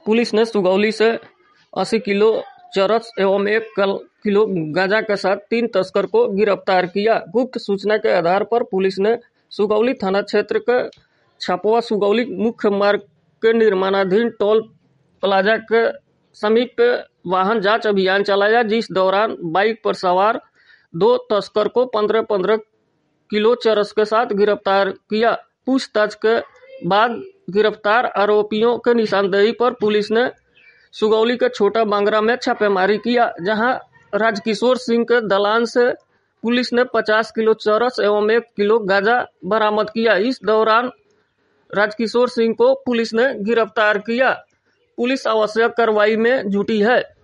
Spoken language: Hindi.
पुलिस ने सुगौली से 80 किलो चरस एवं 1 किलो गांजा के साथ 3 तस्कर को गिरफ्तार किया। गुप्त सूचना के आधार पर पुलिस ने सुगौली थाना क्षेत्र के छापवा सुगौली मुख्य मार्ग के निर्माणाधीन टोल प्लाजा के समीप वाहन जांच अभियान चलाया, जिस दौरान बाइक पर सवार 2 तस्कर को 15-15 किलो चरस के साथ गिरफ्तार किया। पूछताछ के बाद गिरफ्तार आरोपियों के निशानदेही पर पुलिस ने सुगौली के छोटा बांगरा में छापेमारी किया, जहां राजकिशोर सिंह के दलान से पुलिस ने 50 किलो चरस एवं 1 किलो गांजा बरामद किया। इस दौरान राजकिशोर सिंह को पुलिस ने गिरफ्तार किया। पुलिस आवश्यक कार्रवाई में जुटी है।